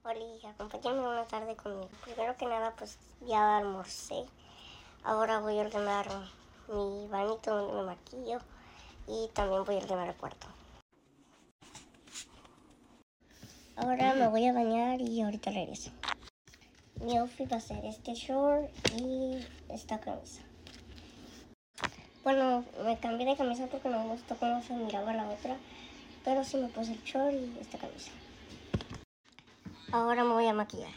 Oli, acompáñame una tarde conmigo. Primero que nada, pues ya almorcé. Ahora voy a ordenar mi bañito donde me maquillo y también voy a ordenar el cuarto. Ahora me voy a bañar y ahorita regreso. Mi outfit va a ser este short y esta camisa. Bueno, me cambié de camisa porque no me gustó cómo se miraba la otra, pero sí me puse el short y esta camisa. Ahora me voy a maquillar.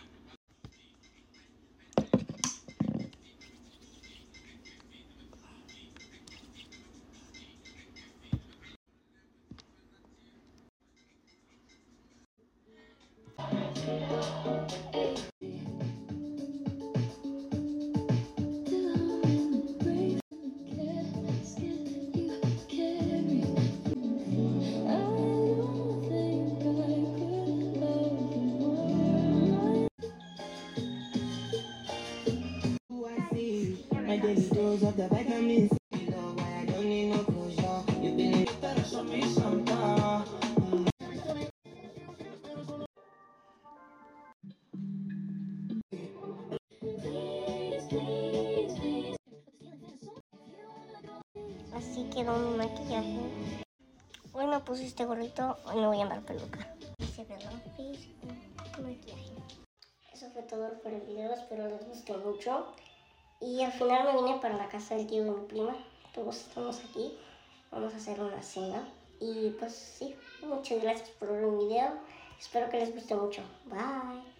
My daily dose of the vitamins. You know why I don't need no closure. You've been in better, show me some time. Así quedó mi maquillaje. Hoy me puse este gorrito, hoy me voy a andar peluca. Hice el outfit y maquillaje. Eso fue todo por el video, espero les guste mucho. Y al final me vine para la casa del tío de mi prima. Todos estamos aquí, vamos a hacer una cena. Y pues sí, muchas gracias por ver el video. Espero que les guste mucho. Bye.